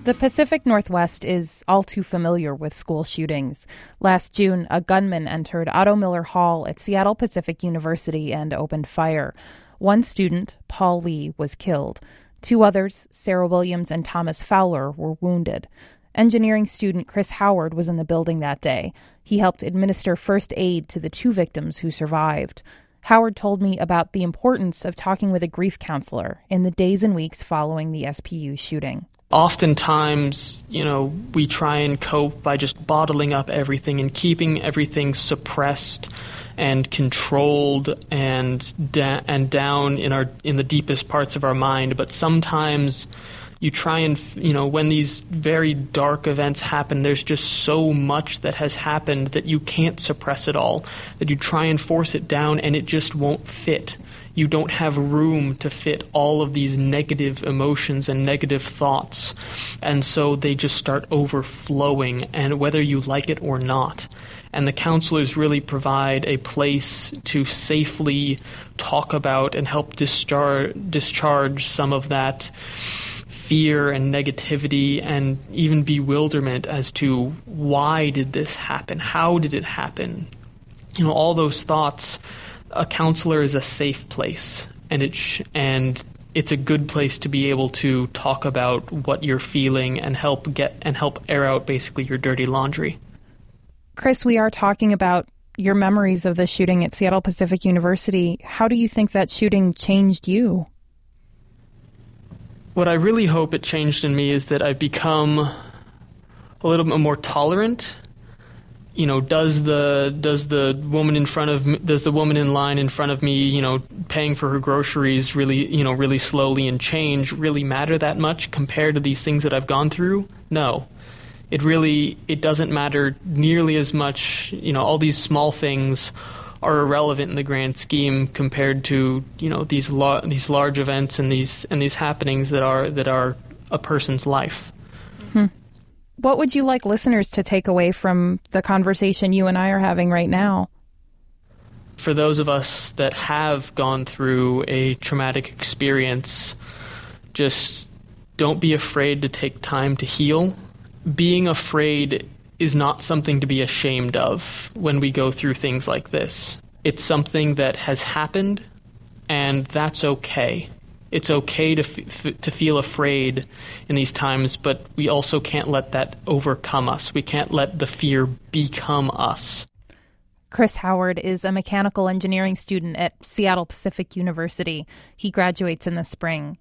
The Pacific Northwest is all too familiar with school shootings. Last June, a gunman entered Otto Miller Hall at Seattle Pacific University and opened fire. One student, Paul Lee, was killed. Two others, Sarah Williams and Thomas Fowler, were wounded. Engineering student Chris Howard was in the building that day. He helped administer first aid to the two victims who survived. Howard told me about the importance of talking with a grief counselor in the days and weeks following the SPU shooting. Oftentimes, we try and cope by just bottling up everything and keeping everything suppressed and controlled and down in the deepest parts of our mind. But sometimes you try and, when these very dark events happen, there's just so much that has happened that you can't suppress it all, that you try and force it down and it just won't fit. You don't have room to fit all of these negative emotions and negative thoughts. And so they just start overflowing, and whether you like it or not. And the counselors really provide a place to safely talk about and help discharge some of that fear and negativity and even bewilderment as to why did this happen? How did it happen? All those thoughts. A counselor is a safe place, and it's a good place to be able to talk about what you're feeling and help air out basically your dirty laundry. Chris, we are talking about your memories of the shooting at Seattle Pacific University. How do you think that shooting changed you? What I really hope it changed in me is that I've become a little bit more tolerant. Does the woman in line in front of me, paying for her groceries really slowly and change really matter that much compared to these things that I've gone through? No. It doesn't matter nearly as much. All these small things are irrelevant in the grand scheme compared to, these large events and these happenings that are a person's life. Mm-hmm. What would you like listeners to take away from the conversation you and I are having right now? For those of us that have gone through a traumatic experience, just don't be afraid to take time to heal. Being afraid is not something to be ashamed of when we go through things like this. It's something that has happened, and that's okay. It's okay to feel afraid in these times, but we also can't let that overcome us. We can't let the fear become us. Chris Howard is a mechanical engineering student at Seattle Pacific University. He graduates in the spring.